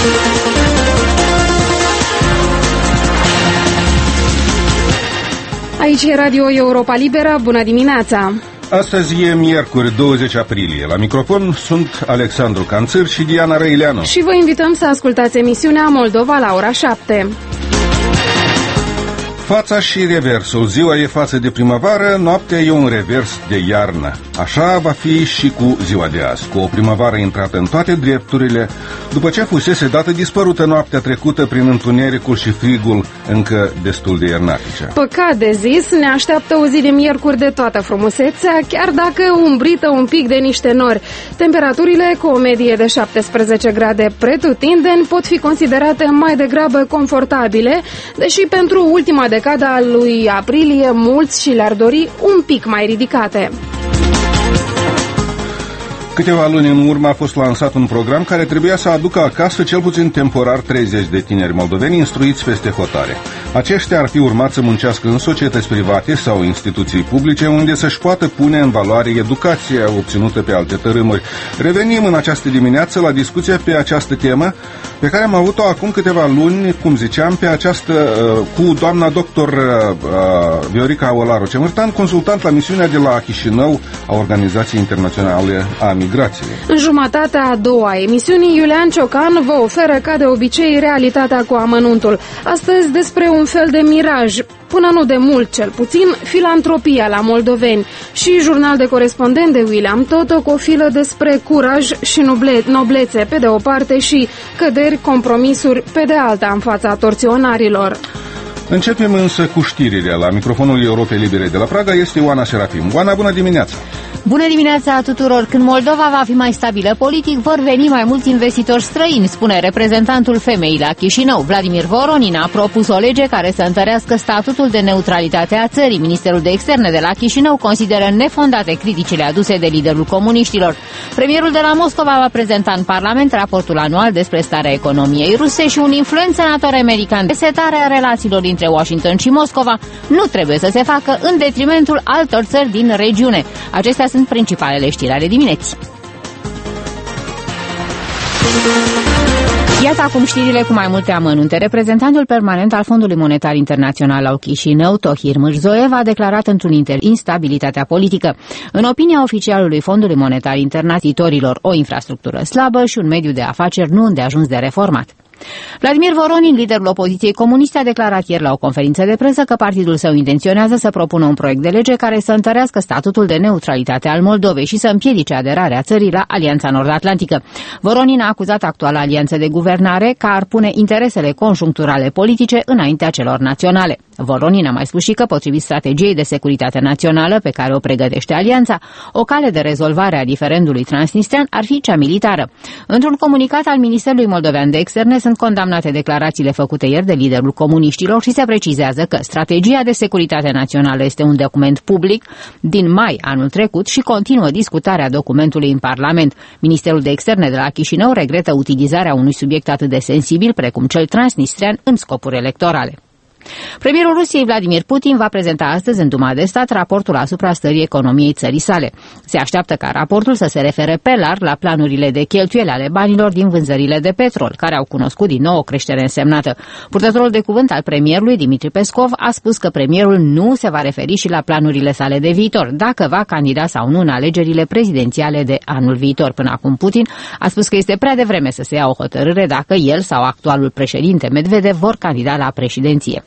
Aici e Radio Europa Liberă, bună dimineața! Astăzi e miercuri, 20 aprilie. La microfon sunt Alexandru Canțăr și Diana Răileanu. Și vă invităm să ascultați emisiunea Moldova la ora 7. Fața și reversul. Ziua e față de primăvară, noaptea e un revers de iarnă. Așa va fi și cu ziua de azi, cu o primăvară intrată în toate drepturile, după ce fusese dată dispărută noaptea trecută prin întunericul și frigul încă destul de iernatice. Păcat de zis, ne așteaptă o zi de miercuri de toată frumusețea, chiar dacă umbrită un pic de niște nori. Temperaturile, cu o medie de 17 grade pretutindeni, pot fi considerate mai degrabă confortabile, deși pentru ultima decada a lui aprilie mulți și le-ar dori un pic mai ridicate. Câteva luni în urmă a fost lansat un program care trebuia să aducă acasă cel puțin temporar 30 de tineri moldoveni instruiți peste hotare. Aceștia ar fi urmat să muncească în societăți private sau instituții publice unde să-și poată pune în valoare educația obținută pe alte tărâmuri. Revenim în această dimineață la discuția pe această temă pe care am avut-o acum câteva luni, cum ziceam, cu doamna doctor Viorica Olaru Cemărtan, consultant la misiunea de la Chișinău a Organizației Internaționale a Migrației. În jumătatea a doua a emisiunii, Iulian Ciocan vă oferă ca de obicei realitatea cu amănuntul. Astăzi despre un fel de miraj, până nu de mult cel puțin, filantropia la moldoveni și jurnal de corespondent de William Toto cu o filă despre curaj și noblețe pe de o parte și căderi, compromisuri pe de alta în fața torționarilor. Începem însă cu știrile. La microfonul Europei Libere de la Praga este Oana Serafim. Oana, bună dimineața! Bună dimineața tuturor! Când Moldova va fi mai stabilă politic, vor veni mai mulți investitori străini, spune reprezentantul femeii la Chișinău. Vladimir Voronin a propus o lege care să întărească statutul de neutralitate a țării. Ministerul de Externe de la Chișinău consideră nefondate criticile aduse de liderul comuniștilor. Premierul de la Moscova va prezenta în Parlament raportul anual despre starea economiei ruse și un influent senator american. Resetarea relațiilor dintre Washington și Moscova nu trebuie să se facă în detrimentul altor țări din regiune. Acestea sunt principalele știri ale dimineții. Iată acum știrile cu mai multe amănunte. Reprezentantul permanent al Fondului Monetar Internațional la Chișinău, Tohir Mârzoev, a declarat într-un interviu instabilitatea politică. În opinia oficialului Fondului Monetar Internațional, o infrastructură slabă și un mediu de afaceri nu îndeajuns de reformat. Vladimir Voronin, liderul opoziției comuniste, a declarat ieri la o conferință de presă că partidul său intenționează să propună un proiect de lege care să întărească statutul de neutralitate al Moldovei și să împiedice aderarea țării la Alianța Nord-Atlantică. Voronin a acuzat actuala alianță de guvernare că ar pune interesele conjuncturale politice înaintea celor naționale. Voronin a mai spus și că, potrivit strategiei de securitate națională pe care o pregătește alianța, o cale de rezolvare a diferendului transnistrean ar fi cea militară. Într-un comunicat al Ministerului Moldovean de Externe sunt condamnate declarațiile făcute ieri de liderul comuniștilor și se precizează că strategia de securitate națională este un document public din mai anul trecut și continuă discutarea documentului în Parlament. Ministerul de Externe de la Chișinău regretă utilizarea unui subiect atât de sensibil precum cel transnistrean în scopuri electorale. Premierul Rusiei Vladimir Putin va prezenta astăzi în Duma de Stat raportul asupra stării economiei țării sale. Se așteaptă ca raportul să se refere pe larg la planurile de cheltuieli ale banilor din vânzările de petrol, care au cunoscut din nou o creștere însemnată. Purtătorul de cuvânt al premierului, Dmitri Peskov, a spus că premierul nu se va referi și la planurile sale de viitor, dacă va candida sau nu în alegerile prezidențiale de anul viitor. Până acum Putin a spus că este prea devreme să se ia o hotărâre dacă el sau actualul președinte Medvedev vor candida la președinție.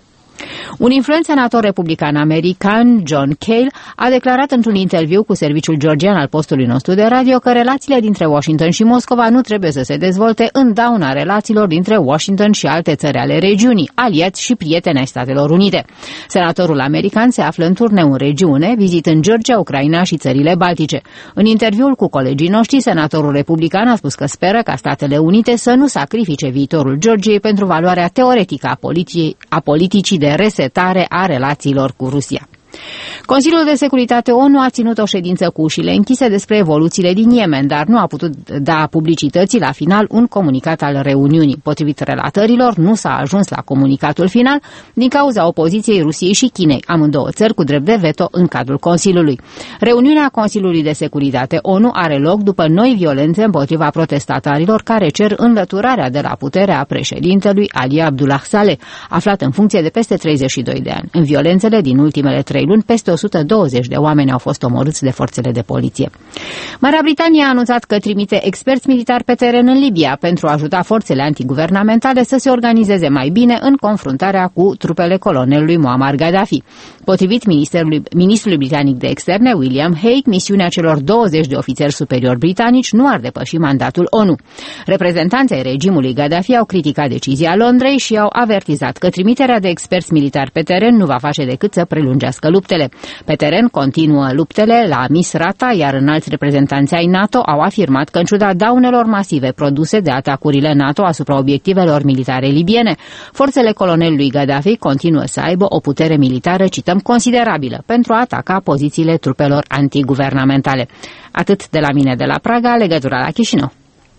Un influent senator republican american, John Cale, a declarat într-un interviu cu serviciul georgian al postului nostru de radio că relațiile dintre Washington și Moscova nu trebuie să se dezvolte în dauna relațiilor dintre Washington și alte țări ale regiunii, aliați și prieteni ai Statelor Unite. Senatorul american se află în turneu în regiune, vizitând Georgia, Ucraina și țările Baltice. În interviul cu colegii noștri, senatorul republican a spus că speră ca Statele Unite să nu sacrifice viitorul Georgiei pentru valoarea teoretică a politicii de resetare a relațiilor cu Rusia. Consiliul de Securitate ONU a ținut o ședință cu ușile închise despre evoluțiile din Yemen, dar nu a putut da publicității la final un comunicat al reuniunii. Potrivit relatărilor, nu s-a ajuns la comunicatul final din cauza opoziției Rusiei și Chinei, amândouă țări cu drept de veto în cadrul Consiliului. Reuniunea Consiliului de Securitate ONU are loc după noi violențe împotriva protestatarilor care cer înlăturarea de la putere a președintelui Ali Abdullah Saleh, aflat în funcție de peste 32 de ani. În violențele din ultimele 3 luni, peste 120 de oameni au fost omorâți de forțele de poliție. Marea Britanie a anunțat că trimite experți militari pe teren în Libia pentru a ajuta forțele antiguvernamentale să se organizeze mai bine în confruntarea cu trupele colonelului Muammar Gaddafi. Potrivit ministrului britanic de externe, William Hague, misiunea celor 20 de ofițeri superiori britanici nu ar depăși mandatul ONU. Reprezentanții ai regimului Gaddafi au criticat decizia Londrei și au avertizat că trimiterea de experți militari pe teren nu va face decât să prelungească luptele. Pe teren continuă luptele la Misrata, iar înalți reprezentanți ai NATO au afirmat că în ciuda daunelor masive produse de atacurile NATO asupra obiectivelor militare libiene, forțele colonelului Gaddafi continuă să aibă o putere militară, cităm, considerabilă pentru a ataca pozițiile trupelor antiguvernamentale. Atât de la mine de la Praga, legătura la Chișinău.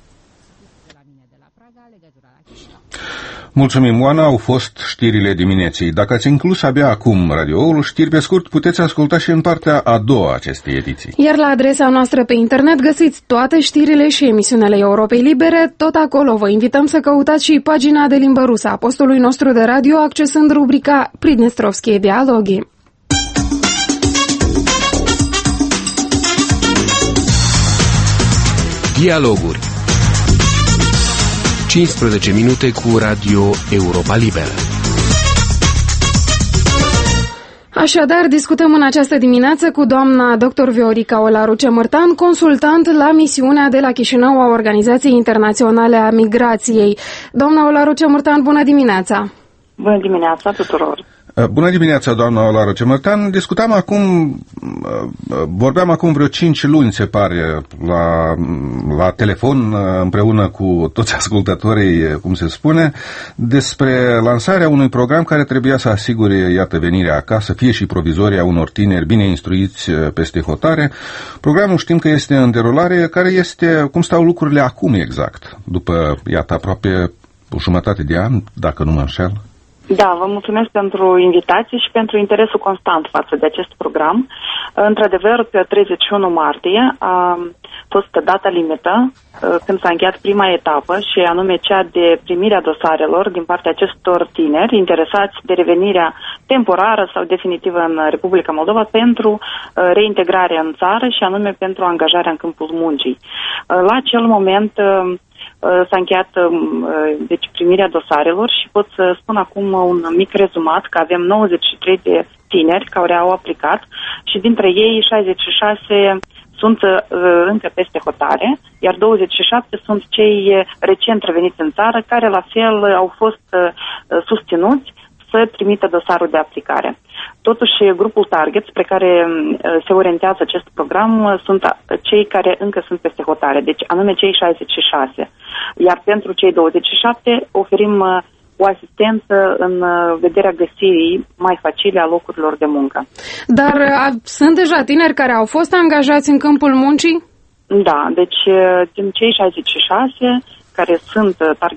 Mulțumim, Oana, au fost știrile dimineții. Dacă ați inclus abia acum radioul, știri pe scurt, puteți asculta și în partea a doua a acestei ediții. Iar la adresa noastră pe internet găsiți toate știrile și emisiunile Europei Libere. Tot acolo vă invităm să căutați și pagina de limbă rusă a postului nostru de radio, accesând rubrica Pridnestrovskie dialogi. Dialoguri. 15 minute cu Radio Europa Liberă. Așadar, discutăm în această dimineață cu doamna dr. Viorica Olaru Cemărtan, consultant la misiunea de la Chișinău a Organizației Internaționale a Migrației. Doamna Olaru Cemărtan, bună dimineața! Bună dimineața tuturor! Bună dimineața, doamna Olaru Cemărtan. Vorbeam acum vreo 5 luni, se pare, la telefon, împreună cu toți ascultătorii, cum se spune, despre lansarea unui program care trebuia să asigure, iată, venirea acasă, fie și provizorie, a unor tineri bine instruiți peste hotare. Programul știm că este în derulare, cum stau lucrurile acum exact, după, iată, aproape o jumătate de an, dacă nu mă înșel. Da, vă mulțumesc pentru invitație și pentru interesul constant față de acest program. Într-adevăr, pe 31 martie a fost data limită când s-a încheiat prima etapă și anume cea de primirea dosarelor din partea acestor tineri interesați de revenirea temporară sau definitivă în Republica Moldova pentru reintegrarea în țară și anume pentru angajarea în câmpul muncii. La acel moment s-a încheiat deci primirea dosarelor și pot să spun acum un mic rezumat că avem 93 de tineri care au aplicat și dintre ei 66 sunt încă peste hotare, iar 27 sunt cei recent reveniți în țară care la fel au fost susținuți să trimită dosarul de aplicare. Totuși, grupul target spre care se orientează acest program sunt cei care încă sunt peste hotare, deci anume cei 66. Iar pentru cei 27 oferim o asistență în vederea găsirii mai facile a locurilor de muncă. Dar sunt deja tineri care au fost angajați în câmpul muncii? Da, deci din cei 66 care sunt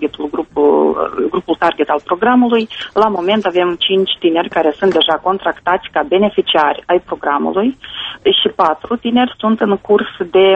grupul target al programului, la moment avem 5 tineri care sunt deja contractați ca beneficiari ai programului și 4 tineri sunt în curs de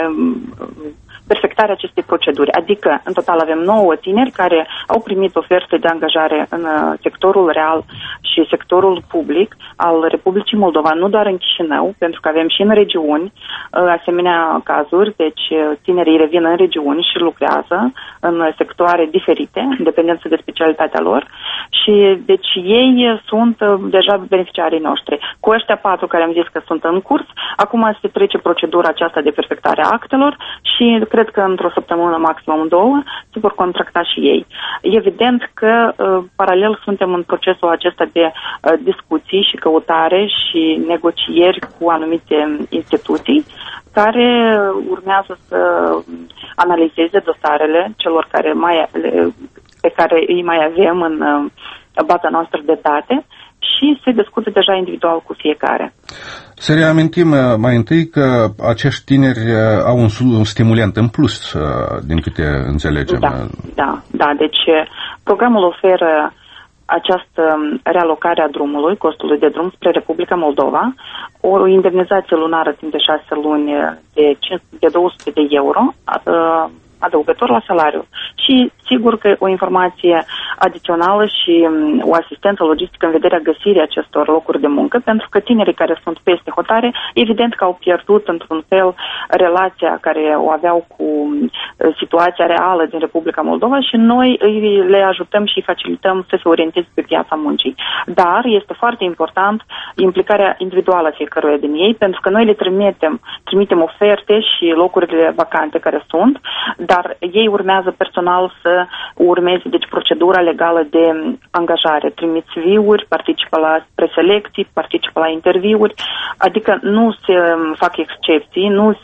perfectarea acestei proceduri. Adică, în total avem 9 tineri care au primit oferte de angajare în sectorul real și sectorul public al Republicii Moldova, nu doar în Chișinău, pentru că avem și în regiuni asemenea cazuri, deci tinerii revin în regiuni și lucrează în sectoare diferite, în dependență de specialitatea lor și deci ei sunt deja beneficiarii noștri. Cu ăștia 4 care am zis că sunt în curs, acum se trece procedura aceasta de perfectare a actelor și cred că într-o săptămână, maximum 2, se vor contracta și ei. Evident că paralel suntem în procesul acesta de discuții și căutare și negocieri cu anumite instituții care urmează să analizeze dosarele celor pe care îi mai avem în baza noastră de date și se discută deja individual cu fiecare. Să reamintim mai întâi că acești tineri au un stimulant în plus, din câte înțelegem. Da. Deci programul oferă această realocare a drumului, costului de drum spre Republica Moldova, o indemnizație lunară timp de 6 luni de 200 de euro, adăugător la salariu. Și sigur că o informație adițională și o asistență logistică în vederea găsirii acestor locuri de muncă, pentru că tinerii care sunt peste hotare, evident că au pierdut într-un fel relația care o aveau cu situația reală din Republica Moldova și noi le ajutăm și facilităm să se orienteze pe piața muncii. Dar este foarte important implicarea individuală a fiecăruia din ei, pentru că noi le trimitem oferte și locurile vacante care sunt, dar ei urmează personal să urmeze procedura legală de angajare. Trimit CV-uri, participă la preselecții, participă la interviuri, adică nu se fac excepții,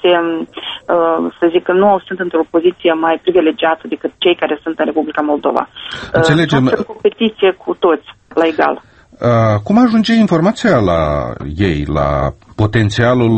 nu sunt într-o poziție mai privilegiată decât cei care sunt în Republica Moldova. Înțelegem. Fac competiție cu toți, la egal. Cum ajunge informația la ei, la potențialul,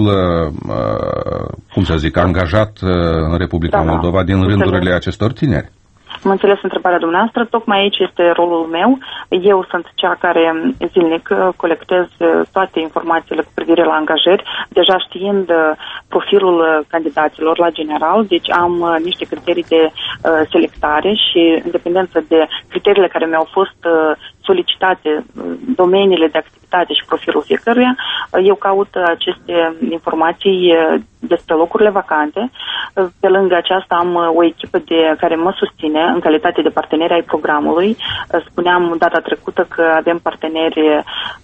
angajat în Republica Moldova din rândurile acestor tineri? Am înțeles întrebarea dumneavoastră, tocmai aici este rolul meu. Eu sunt cea care zilnic colectez toate informațiile cu privire la angajări, deja știind profilul candidaților la general, deci am niște criterii de selectare și în dependență de criteriile care mi-au fost solicitate, domeniile de activitate și profilul fiecăruia, eu caut aceste informații despre locurile vacante. Pe lângă aceasta am o echipă care mă susține în calitate de parteneri ai programului. Spuneam data trecută că avem parteneri,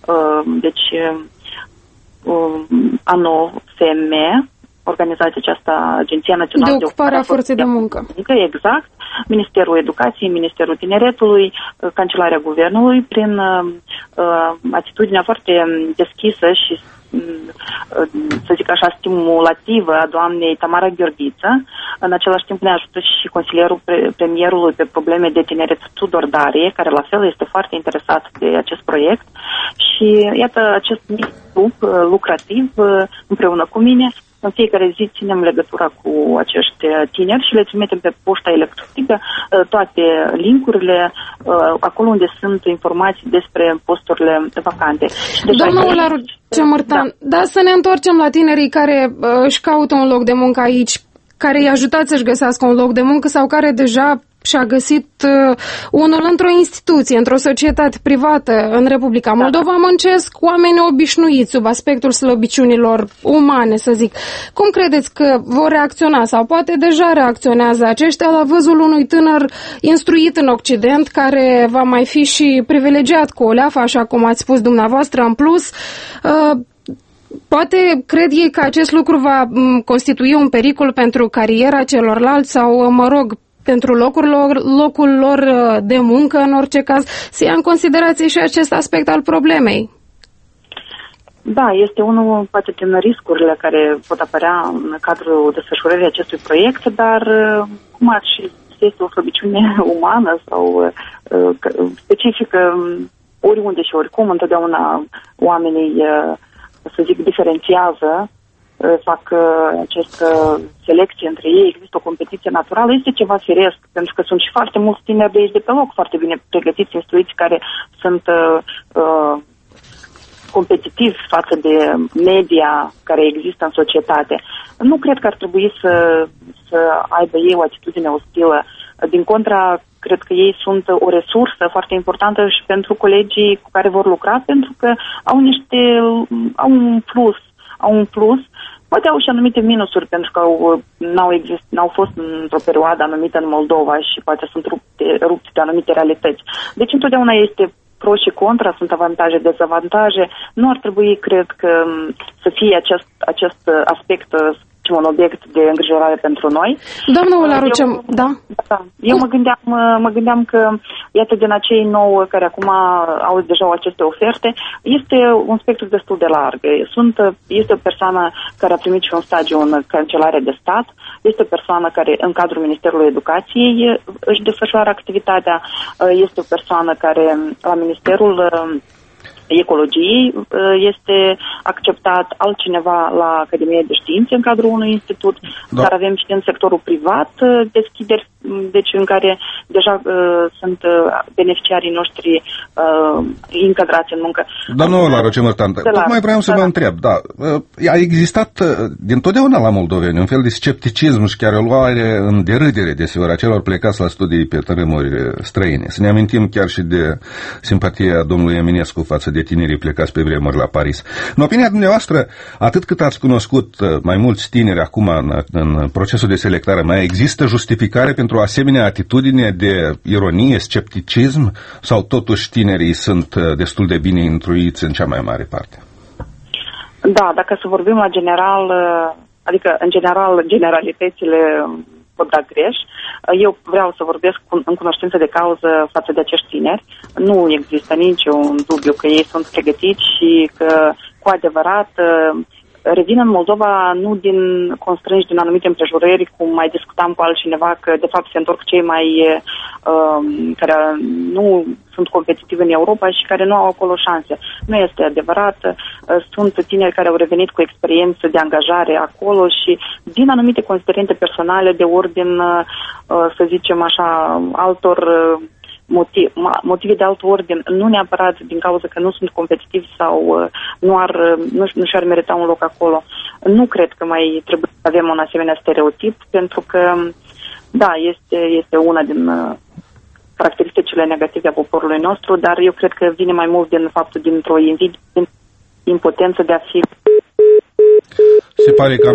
ANOFM, organizația aceasta, Agenția Națională de Ocupare a Forței de Muncă. Exact. Ministerul Educației, Ministerul Tineretului, Cancelarea Guvernului, prin atitudinea foarte deschisă și, să zic așa, stimulativă a doamnei Tamara Gheorghiță. În același timp ne ajută și consilierul premierului pe probleme de tineret, Tudor Darie, care la fel este foarte interesat de acest proiect. Și iată, acest mic grup lucrativ împreună cu mine, în fiecare zi ținem legătura cu acești tineri și le trimitem pe poșta electronică toate link-urile acolo unde sunt informații despre posturile vacante. Doamna Olaru Cemărtan, să ne întoarcem la tinerii care își caută un loc de muncă aici, care îi ajutați să-și găsească un loc de muncă sau care deja și-a găsit unul într-o instituție, într-o societate privată în Republica Moldova, muncesc oameni obișnuiți sub aspectul slăbiciunilor umane, să zic. Cum credeți că vor reacționa sau poate deja reacționează aceștia la văzul unui tânăr instruit în Occident, care va mai fi și privilegiat cu o leafă, așa cum ați spus dumneavoastră, în plus? Poate cred ei că acest lucru va constitui un pericol pentru cariera celorlalți sau, pentru locul lor de muncă, în orice caz, să ia în considerație și acest aspect al problemei. Da, este unul poate din riscurile care pot apărea în cadrul desfășurării acestui proiect, dar cum ar și este o slăbiciune umană sau specifică oriunde și oricum, întotdeauna oamenii, să zic, diferențiază, fac această selecție între ei, există o competiție naturală, este ceva firesc, pentru că sunt și foarte mulți tineri de aici de pe loc, foarte bine pregătiți, instruiți, care sunt competitivi față de media care există în societate. Nu cred că ar trebui să aibă ei o atitudine ostilă. Din contra, cred că ei sunt o resursă foarte importantă și pentru colegii cu care vor lucra, pentru că au un plus. Poate au și anumite minusuri, pentru că n-au fost într-o perioadă anumită în Moldova și poate sunt rupte de anumite realități. Deci întotdeauna este pro și contra, sunt avantaje, dezavantaje. Nu ar trebui, cred că, să fie acest aspect un obiect de îngrijorare pentru noi. Doamna Olaru, eu mă gândeam că, iată, din acei 9 care acum au deja aceste oferte, este un spectru destul de larg. Este o persoană care a primit și un stagiu în Cancelarea de Stat, este o persoană care în cadrul Ministerului Educației își desfășoară activitatea, este o persoană care la Ministerul ecologiei este acceptat, altcineva la Academia de Științe în cadrul unui institut, dar avem și în sectorul privat deschideri, deci în care deja sunt beneficiarii noștri încadrați în muncă. Domnul Olaru Cemărtan, tocmai vreau să vă întreb, a existat dintotdeauna la moldoveni un fel de scepticism și chiar o luare în derâdere, desigur, a celor plecați la studii pe tărâmuri străine. Să ne amintim chiar și de simpatia domnului Eminescu față de tinerii plecați pe vremuri la Paris. În opinia dumneavoastră, atât cât ați cunoscut mai mulți tineri acum în procesul de selectare, mai există justificare pentru o asemenea atitudine de ironie, scepticism, sau totuși tinerii sunt destul de bine instruiți în cea mai mare parte? Da, dacă să vorbim la general, adică în general generalitățile pot da greș. Eu vreau să vorbesc în cunoștință de cauză față de acești tineri. Nu există niciun dubiu că ei sunt pregătiți și că cu adevărat revin în Moldova nu din constrânși din anumite împrejurări, cum mai discutam cu altcineva, că de fapt se întorc cei mai care nu sunt competitivi în Europa și care nu au acolo șanse. Nu este adevărat. Sunt tineri care au revenit cu experiență de angajare acolo și din anumite considerente personale de ordin, să zicem așa, altor motive de alt ordin, nu neapărat din cauza că nu sunt competitivi sau nu și-ar merita un loc acolo. Nu cred că mai trebuie să avem un asemenea stereotip, pentru că, da, este una din caracteristicile negative a poporului nostru, dar eu cred că vine mai mult din faptul dintr-o impotență de a fi. Se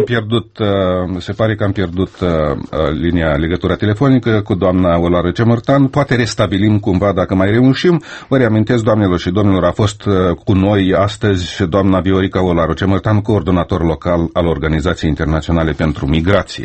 pare că am pierdut linia, legătura telefonică cu doamna Olaru Cemărtan. Poate restabilim cumva dacă mai reușim. Vă reamintesc, doamnelor și domnilor, a fost cu noi astăzi doamna Viorica Olaru Cemărtan, coordonator local al Organizației Internaționale pentru Migrație.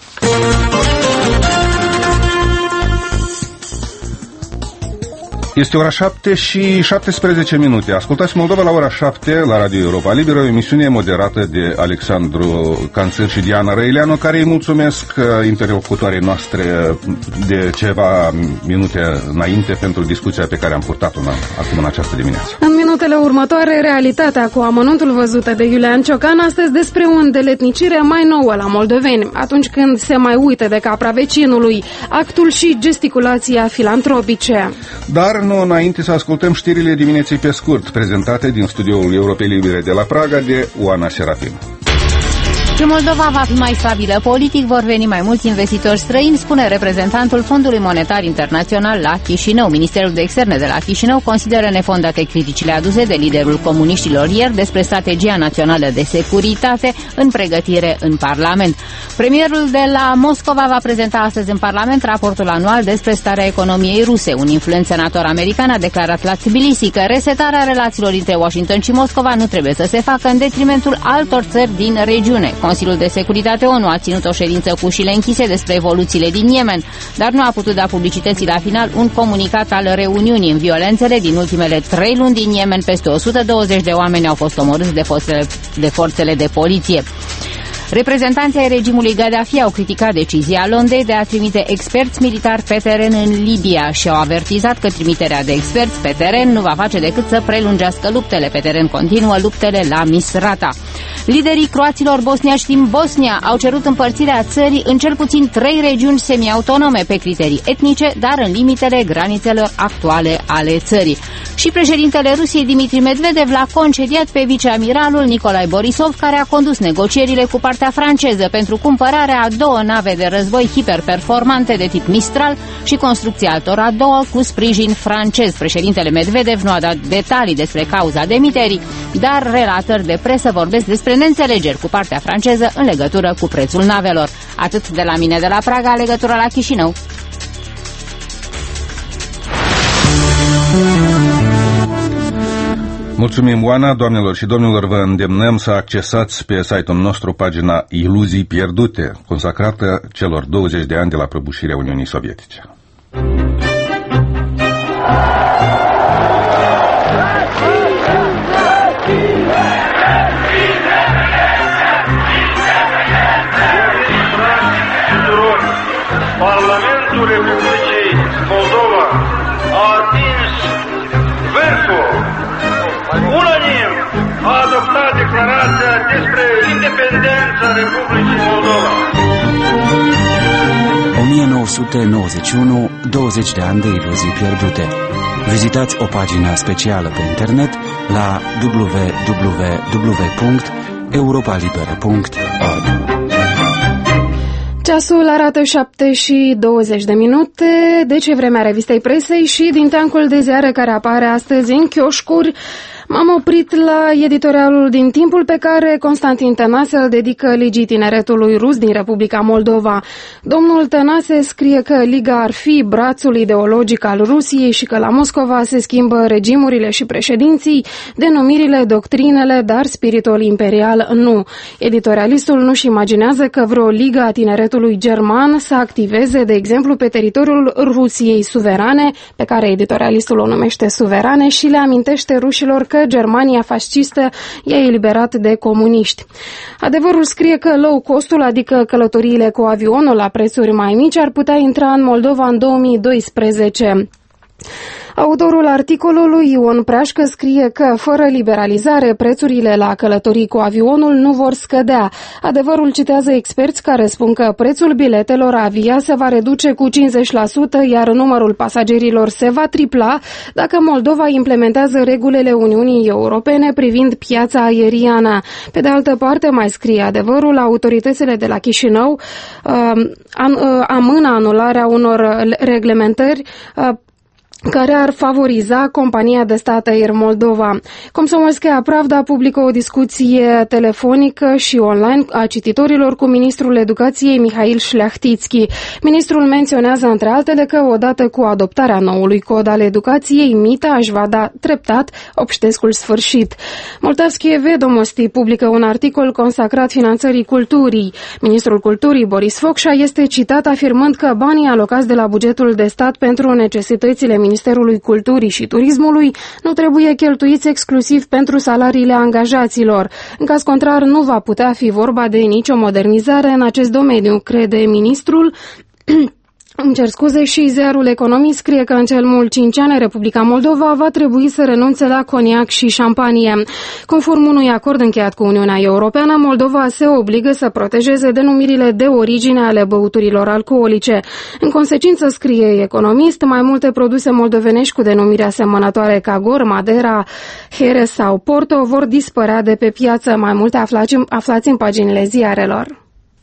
Este ora 7 și 17 minute. Ascultați Moldova la ora 7 la Radio Europa Liberă, o emisiune moderată de Alexandru Canțăr și Diana Răileanu, care îi mulțumesc interlocutoarei noastre de ceva minute înainte pentru discuția pe care am purtat-o acum în această dimineață. În minutele următoare, realitatea cu amănuntul văzută de Iulian Ciocan, astăzi despre o îndeletnicire mai nouă la moldoveni, atunci când se mai uită de capra vecinului, actul și gesticulația filantropice. Dar nu înainte să ascultăm știrile dimineții pe scurt, prezentate din studioul Europei Libere de la Praga de Oana Serafim. Și Moldova va fi mai stabilă politic, vor veni mai mulți investitori străini, spune reprezentantul Fondului Monetar Internațional la Chișinău. Ministerul de Externe de la Chișinău consideră nefondate criticile aduse de liderul comuniștilor ieri despre strategia națională de securitate în pregătire în Parlament. Premierul de la Moscova va prezenta astăzi în Parlament raportul anual despre starea economiei ruse. Un influent senator american a declarat la Tbilisi că resetarea relațiilor între Washington și Moscova nu trebuie să se facă în detrimentul altor țări din regiune. Consiliul de Securitate ONU a ținut o ședință cu ușile închise despre evoluțiile din Yemen, dar nu a putut da publicității la final un comunicat al reuniunii. În violențele din ultimele 3 luni din Yemen, peste 120 de oameni au fost omorâți de forțele de poliție. Reprezentanții ai regimului Gaddafi au criticat decizia Londrei de a trimite experți militari pe teren în Libia și au avertizat că trimiterea de experți pe teren nu va face decât să prelungească luptele. Pe teren continuă luptele la Misrata. Liderii croaților bosniaci din Bosnia au cerut împărțirea țării în cel puțin 3 regiuni semi-autonome pe criterii etnice, dar în limitele granițelor actuale ale țării. Și președintele Rusiei Dmitri Medvedev l-a concediat pe viceamiralul Nicolae Borisov, care a condus negocierile cu partea franceză pentru cumpărarea a 2 nave de război hiperperformante de tip Mistral și construcția altora 2 cu sprijin francez. Președintele Medvedev nu a dat detalii despre cauza demiterii, dar relatări de presă vorbesc despre neînțelegeri cu partea franceză în legătură cu prețul navelor. Atât de la mine de la Praga, legătură la Chișinău. Mulțumim, Oana. Doamnelor și domnilor, vă îndemnăm să accesați pe site-ul nostru pagina Iluzii pierdute, consacrată celor 20 de ani de la prăbușirea Uniunii Sovietice. Parlamentul Republicii Moldova a atins vârful. unanim a adoptat declarația despre independența Republicii Moldova. 1991, 20 de ani de iluzii pierdute. Vizitați o pagină specială pe internet la www.europalibera.org. Ceasul arată 7:20, deci vremea revistei presei și din teancul de ziare care apare astăzi în chioșcuri. M-am oprit la editorialul din Timpul pe care Constantin Tănase îl dedică Ligii Tineretului Rus din Republica Moldova. Domnul Tănase scrie că Liga ar fi brațul ideologic al Rusiei și că la Moscova se schimbă regimurile și președinții, denumirile, doctrinele, dar spiritul imperial nu. Editorialistul nu-și imaginează că vreo Liga a Tineretului German să activeze, de exemplu, pe teritoriul Rusiei suverane, pe care editorialistul o numește suverane, și le amintește rușilor că Germania fascistă i-a eliberat de comuniști. Adevărul scrie că low costul, adică călătoriile cu avionul la prețuri mai mici, ar putea intra în Moldova în 2012. Autorul articolului, Ion Preașcă, scrie că, fără liberalizare, prețurile la călătorii cu avionul nu vor scădea. Adevărul citează experți care spun că prețul biletelor avia se va reduce cu 50%, iar numărul pasagerilor se va tripla dacă Moldova implementează regulile Uniunii Europene privind piața aeriană. Pe de altă parte, mai scrie Adevărul, autoritățile de la Chișinău amână anularea unor reglementări care ar favoriza compania de stat Air Moldova. Komsomolskaya Pravda publică o discuție telefonică și online a cititorilor cu ministrul educației Mihail Șleachtitski. Ministrul menționează între altele că odată cu adoptarea noului cod al educației, Mita își va da treptat obștescul sfârșit. Moldavskie Vedomosti publică un articol consacrat finanțării culturii. Ministrul culturii Boris Focșa este citat afirmând că banii alocați de la bugetul de stat pentru necesitățile Ministerului Culturii și Turismului nu trebuie cheltuiți exclusiv pentru salariile angajaților. În caz contrar, nu va putea fi vorba de nicio modernizare în acest domeniu, crede ministrul. Îmi cer scuze, și ziarul Economist scrie că în cel mult 5 ani Republica Moldova va trebui să renunțe la coniac și șampanie. Conform unui acord încheiat cu Uniunea Europeană, Moldova se obligă să protejeze denumirile de origine ale băuturilor alcoolice. În consecință, scrie Economist, mai multe produse moldovenești cu denumiri asemănătoare ca Gor, Madeira, Jerez sau Porto vor dispărea de pe piață. Mai multe aflați în paginile ziarelor.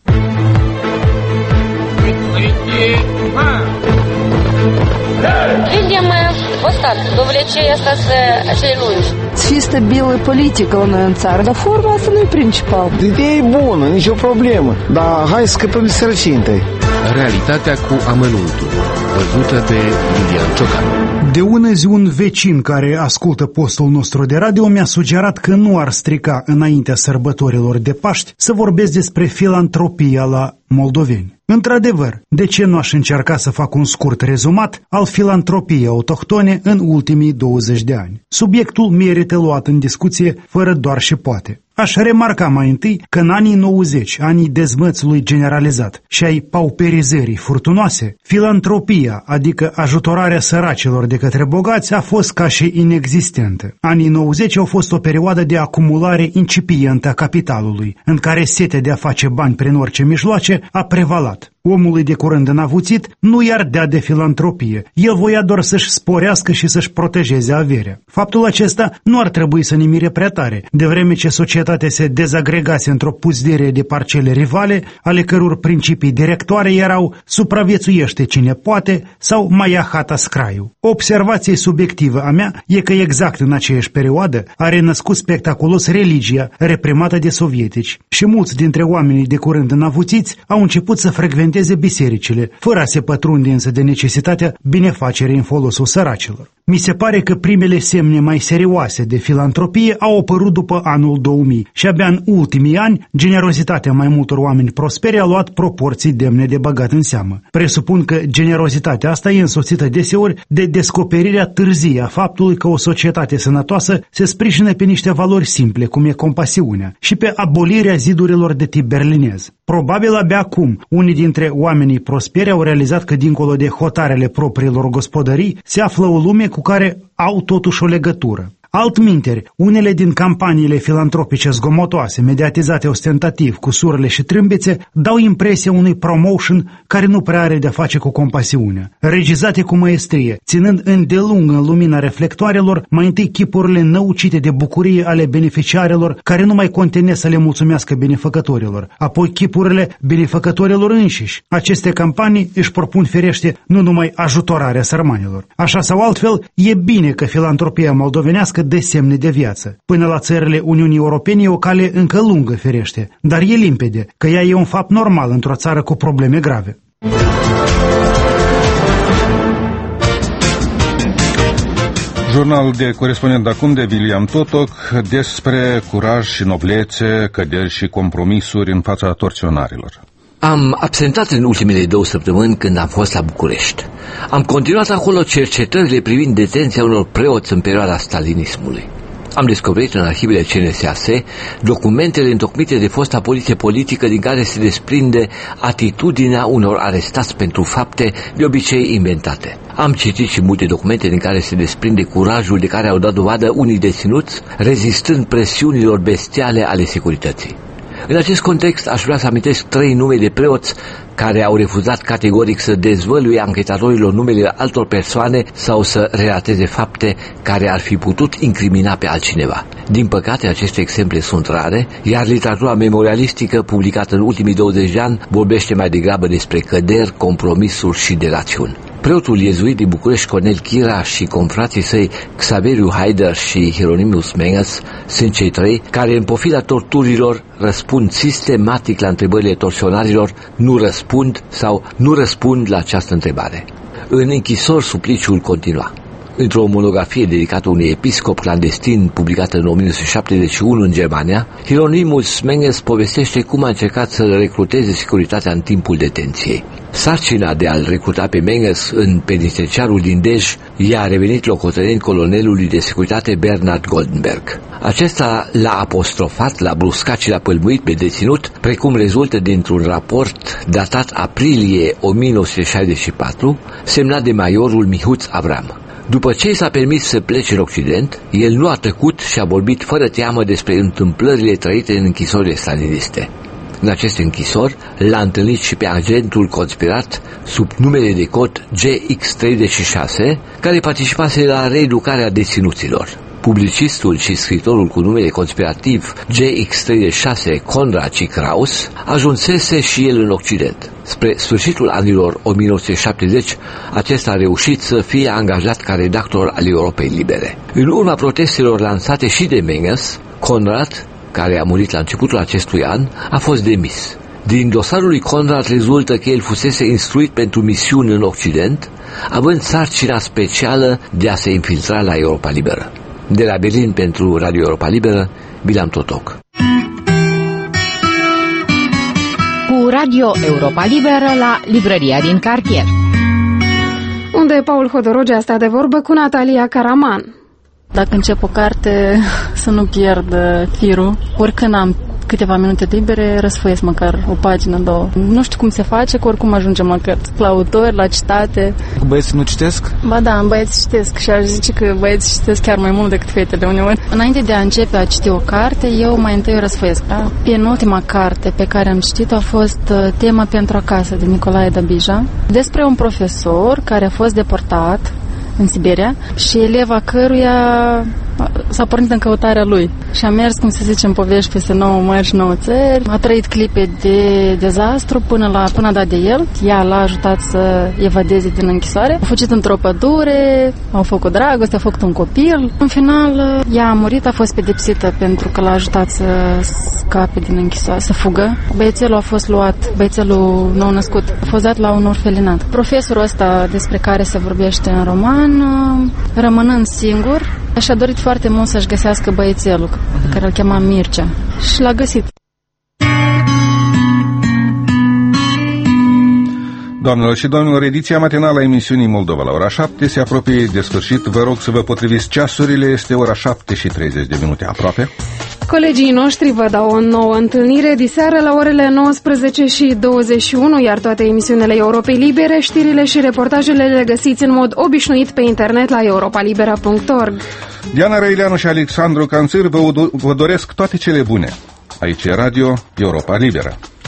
Видим вот так, довлечение остаться acei lungi. Чисто белая политика у нас țară, dar forma asta nu e principal. Ideea e bună, nicio problemă, dar hai să scăpăm de sărăcie întâi. Realitatea cu amănuntul, văzută de Lilian Ciocan. De ună zi un vecin care ascultă postul nostru de radio mi-a sugerat că nu ar strica înaintea sărbătorilor de Paști să vorbesc despre filantropia la moldoveni. Într-adevăr, de ce nu aș încerca să fac un scurt rezumat al filantropiei autohtone în ultimii 20 de ani? Subiectul merită luat în discuție fără doar și poate. Aș remarca mai întâi că în anii 90, anii dezmățului generalizat și ai pauperizării furtunoase, filantropia, adică ajutorarea săracilor de către bogați, a fost ca și inexistentă. Anii 90 au fost o perioadă de acumulare incipientă a capitalului, în care setea de a face bani prin orice mijloace a prevalat. Omului de curând înavuțit nu i-ar dea de filantropie, el voia doar să-și sporească și să-și protejeze averea. Faptul acesta nu ar trebui să ne mire prea tare, de vreme ce societatea se dezagregase într-o puzdire de parcele rivale, ale căror principii directoare erau supraviețuiește cine poate sau mai ia hata scraiu. O observație subiectivă a mea e că exact în aceeași perioadă a renăscut spectaculos religia reprimată de sovietici și mulți dintre oamenii de curând înavuțiți au început să frecventeze bisericile, fără a se pătrunde însă de necesitatea binefacerii în folosul săracilor. Mi se pare că primele semne mai serioase de filantropie au apărut după anul 2000 și abia în ultimii ani generozitatea mai multor oameni prosperi a luat proporții demne de băgat în seamă. Presupun că generozitatea asta e însoțită deseori de descoperirea târzie a faptului că o societate sănătoasă se sprijină pe niște valori simple, cum e compasiunea, și pe abolirea zidurilor de tip berlinez. Probabil abia acum, unii dintre oamenii prosperi au realizat că dincolo de hotarele propriilor gospodării se află o lume cu care au totuși o legătură. Altminteri, unele din campaniile filantropice zgomotoase, mediatizate ostentativ cu surle și trâmbițe, dau impresia unui promotion care nu prea are de-a face cu compasiunea. Regizate cu maestrie, ținând îndelung în lumina reflectoarelor, mai întâi chipurile năucite de bucurie ale beneficiarilor care nu mai contenesc să le mulțumească benefăcătorilor, apoi chipurile benefăcătorilor înșiși. Aceste campanii își propun firește nu numai ajutorarea sărmanilor. Așa sau altfel, e bine că filantropia moldovenească dă semne de viață. Până la țările Uniunii Europene e o cale încă lungă, firește, dar e limpede că ea e un fapt normal într-o țară cu probleme grave. Jurnal de corespondent acum de William Totoc despre curaj și noblețe, căderi și compromisuri în fața torționarilor. Am absentat în ultimele 2 săptămâni când am fost la București. Am continuat acolo cercetările privind detenția unor preoți în perioada stalinismului. Am descoperit în arhivele CNSAS documentele întocmite de fosta poliție politică din care se desprinde atitudinea unor arestați pentru fapte de obicei inventate. Am citit și multe documente din care se desprinde curajul de care au dat dovadă unii deținuți, rezistând presiunilor bestiale ale securității. În acest context aș vrea să amintesc 3 nume de preoți care au refuzat categoric să dezvăluie anchetatorilor numele altor persoane sau să relateze fapte care ar fi putut incrimina pe altcineva. Din păcate, aceste exemple sunt rare, iar literatura memorialistică publicată în ultimii 20 de ani vorbește mai degrabă despre căderi, compromisuri și delațiuni. Preotul iezuit din București, Cornel Chira, și confrații săi Xaveriu Haider și Hieronymus Menges sunt cei 3 care, în pofida torturilor, răspund sistematic la întrebările torționarilor, nu răspund la această întrebare. În închisori, supliciul continua. Într-o monografie dedicată unui episcop clandestin publicată în 1971 în Germania, Hieronymus Menges povestește cum a încercat să recruteze securitatea în timpul detenției. Sarcina de a-l recruta pe Menges în penitenciarul din Dej i-a revenit locotenent colonelului de securitate Bernard Goldenberg. Acesta l-a apostrofat, l-a bruscat și l-a pălmuit pe deținut, precum rezultă dintr-un raport datat aprilie 1964, semnat de majorul Mihuț Avram. După ce i s-a permis să plece în Occident, el nu a tăcut și a vorbit fără teamă despre întâmplările trăite în închisorile staliniste. În aceste închisori l-a întâlnit și pe agentul conspirat sub numele de cod GX36, care participase la reeducarea deținuților. Publicistul și scriitorul cu numele conspirativ GX36, Konrad Kraus, ajunsese și el în Occident. Spre sfârșitul anilor 1970, acesta a reușit să fie angajat ca redactor al Europei Libere. În urma protestelor lansate și de Menges, Konrad, care a murit la începutul acestui an, a fost demis. Din dosarul lui Konrad rezultă că el fusese instruit pentru misiuni în Occident, având sarcina specială de a se infiltra la Europa Liberă. De la Berlin pentru Radio Europa Liberă, William Totoc. Cu Radio Europa Liberă la librăria din cartier. Unde Paul Hodorogea stă de vorbă cu Natalia Caraman. Dacă încep o carte, să nu pierd firul. Oricând am câteva minute libere, răsfoiesc măcar o pagină, 2. Nu știu cum se face, că oricum ajungem la cărți, la autori, la citate. Băieții nu citesc? Ba da, băieții citesc și aș zice că băieții citesc chiar mai mult decât fetele uneori. Înainte de a începe a citi o carte, eu mai întâi o răsfoiesc. Da? Penultima carte pe care am citit-o a fost Tema pentru acasă, de Nicolae Dabija, despre un profesor care a fost deportat în Siberia și eleva căruia s-a pornit în căutarea lui și a mers, cum se zice în povești, peste 9 mări și 9 țări, a trăit clipe de dezastru până a dat de el. Ea l-a ajutat să evadeze din închisoare, a fugit într-o pădure, au făcut dragoste, a făcut un copil. În final, ea a murit, a fost pedepsită pentru că l-a ajutat să scape din închisoare, să fugă. Băiețelul a fost luat, băiețelul nou născut, a fost dat la un orfelinat. Profesorul ăsta despre care se vorbește în roman, rămânând singur, și-a dorit foarte mult să-și găsească băiețelul, pe care îl chema Mircea, și l-a găsit. Doamnelor și domnilor, ediția matinală a emisiunii Moldova la ora 7 se apropie de sfârșit. Vă rog să vă potriviți ceasurile, este ora 7:30 aproape. Colegii noștri vă dau o nouă întâlnire diseară la orele 19:21, iar toate emisiunile Europei Libere, știrile și reportajele le găsiți în mod obișnuit pe internet la europalibera.org. Diana Răileanu și Alexandru Canțir vă doresc toate cele bune. Aici e Radio Europa Liberă.